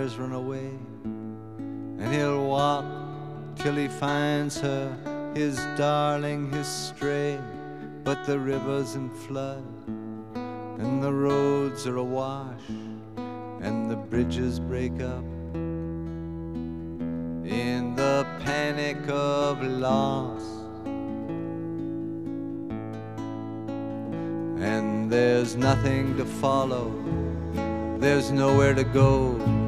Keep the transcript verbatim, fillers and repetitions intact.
hare's run away, and he'll walk till he finds her, his darling, his stray. But the river's in flood, and the roads are awash, and the bridges break up in the panic of loss. And there's nothing to follow, there's nowhere to go,